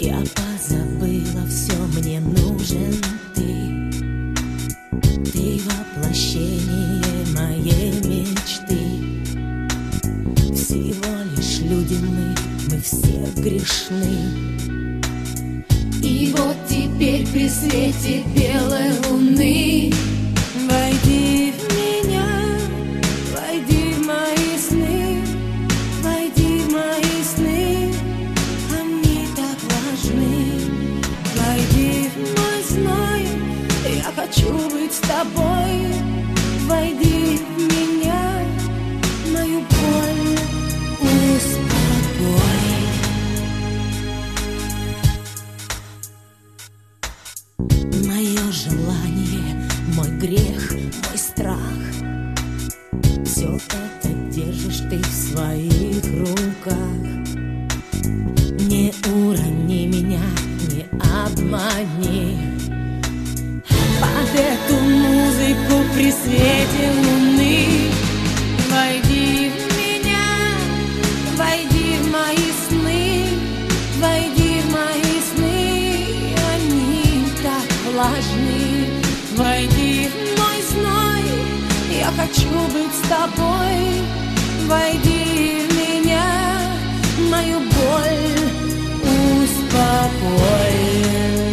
Я позабыла все, мне нужен ты. Ты воплощение моей мечты. Всего лишь люди мы все грешны. И вот теперь при свете белой луны войди в меня, войди в мои сны, войди в мои сны, они так важны. Войди в мой зной, я хочу быть с тобой. Войди в меня, мою боль успокой. Мое желание, мой грех, мой страх, все это держишь ты в своих руках. Не урони меня, не обмани. Под эту музыку при свете луны войди в меня, войди в мои сны, войди в мои сны, они так влажны. Войди в мой зной, я хочу быть с тобой. Войди в меня, мою боль успокой.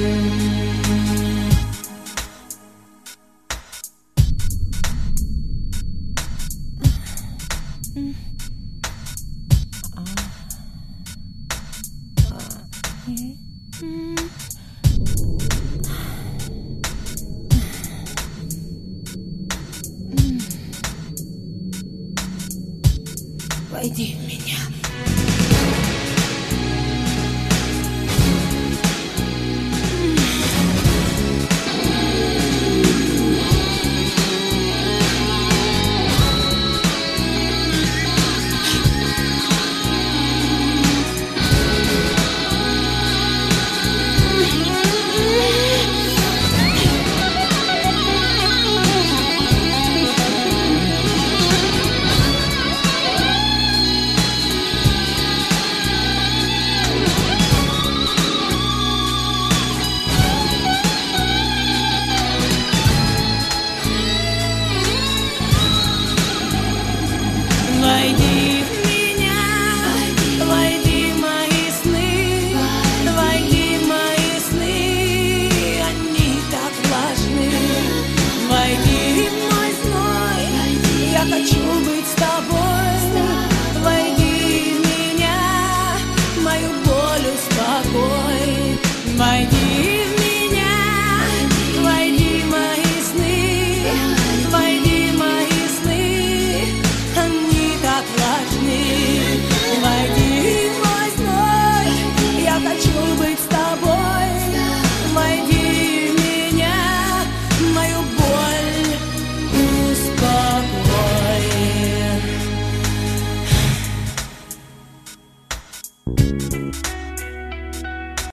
Войди в меня. Войди в меня, войди в мои сны, войди в мои сны, они так важны. Войди в мой зной, я хочу быть с тобой. Войди в меня, мою боль успокой. Войди